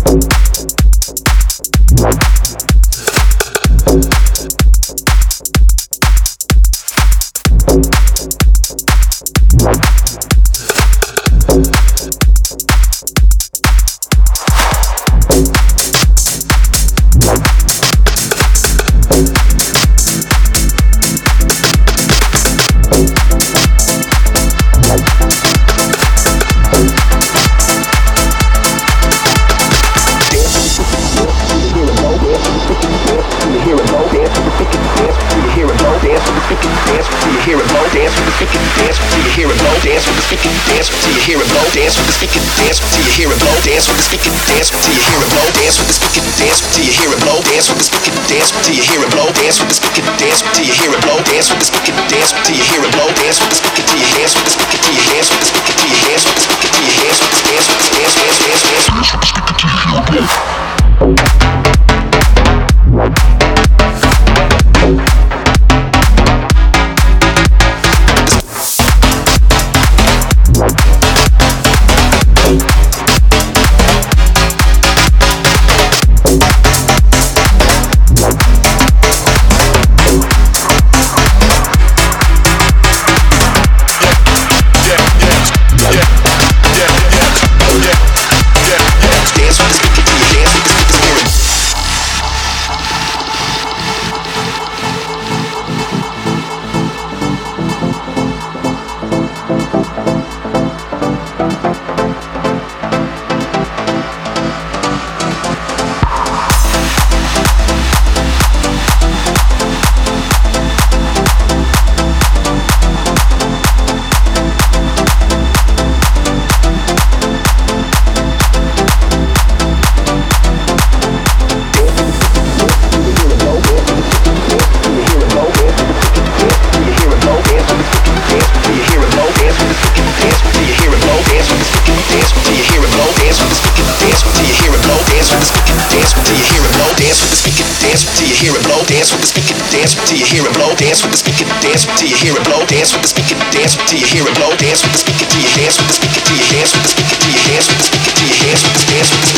till you hear it blow, dance with the speaker, dance till you hear it blow, dance with the speaker, dance till you hear it blow, dance with the speaker, till you dance with the speaker, till you dance with the speaker, till you dance with the speaker, till you dance with the dance with the